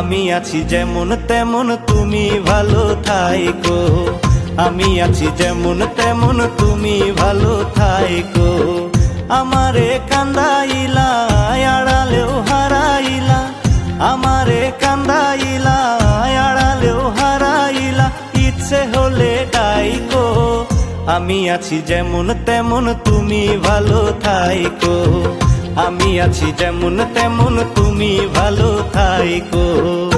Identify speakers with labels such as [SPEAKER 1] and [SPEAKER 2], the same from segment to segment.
[SPEAKER 1] আমি আছি যেমন তেমন তুমি ভালো থাইকো। আমি আছি যেমন তেমন তুমি ভালো থাইকো। আমারে কান্দাইলা আড়ালেও হারাইলা, আমারে কান্দাইলা আড়ালেও হারাইলা, ইচ্ছে হলে ডাইকো। আমি আছি যেমন তেমন তুমি ভালো থাইকো। আমি আছি যেমন তেমন তুমি ভালো থাইকো।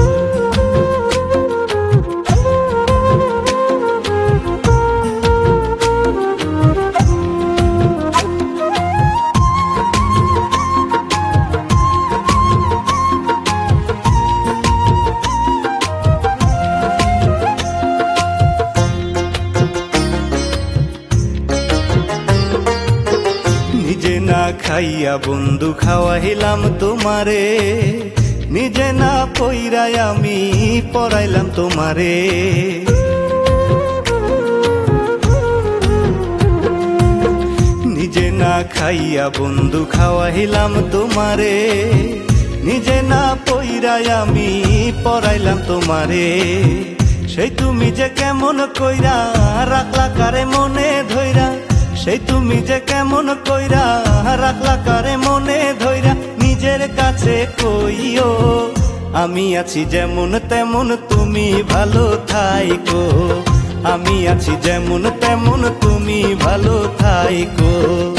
[SPEAKER 1] নিজে না খাইয়া বন্ধু খাওয়াইলাম তোমারে, নিজে না পইরাই আমি পড়াইলাম তোমারে। নিজে না খাইয়া বন্ধু খাওয়াইলাম তোমারে, নিজে না পইরাই আমি পড়াইলাম তোমারে। সেই তুমি যে কেমন কইরা রাখলা কারে মনে ধইরা, সেই তুমি যে কেমন কইরা রাখলা কারে মনে ধইরা, নিজের কাছে কইও। আমি আছি যেমন তেমন তুমি ভালো থাইকো। আমি আছি যেমন তেমন তুমি ভালো থাইকো।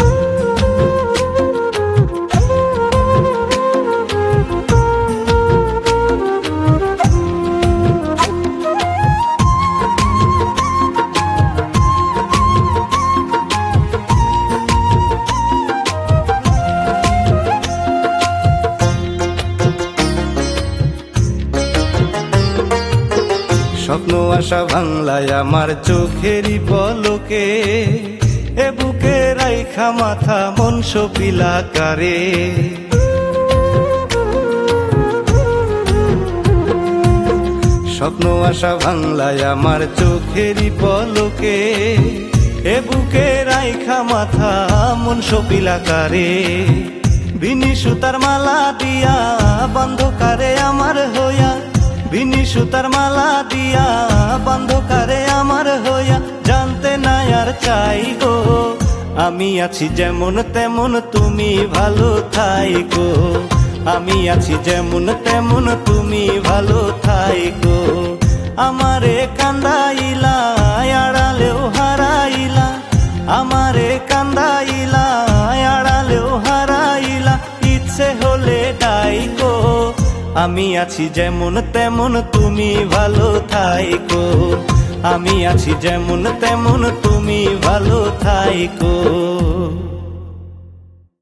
[SPEAKER 1] স্বপ্ন আশা ভাঙলায় আমার চোখেরই পলকে, এ বুকে রাইখা মাথা মন সপিলা কারে। স্বপ্ন আশা ভাঙলায় আমার চোখেরই পলকে, এ বুকে রাইখা মাথা মন সপিলা কারে। বিনি সুতার মালা দিয়া বন্ধকারে আমার হইয়া, বিনি সুতার মালা দিয়া বন্ধকারে আমার হইয়া, জানতে নাই আর চাই গো। আমি আছি যেমন তেমন তুমি ভালো থাইকো। আমি আছি যেমন তেমন তুমি ভালো থাইকো। আমারে কান্দাইলা আড়ালেও হারাইলা, আমারে কান্দাইলা আড়ালেও হারাইলা, ইচ্ছে হলে ডাইকো। আমি আছি যেমন তেমন তুমি ভালো থাইকো। আমি আছি যেমন তেমন তুমি ভালো থাইকো।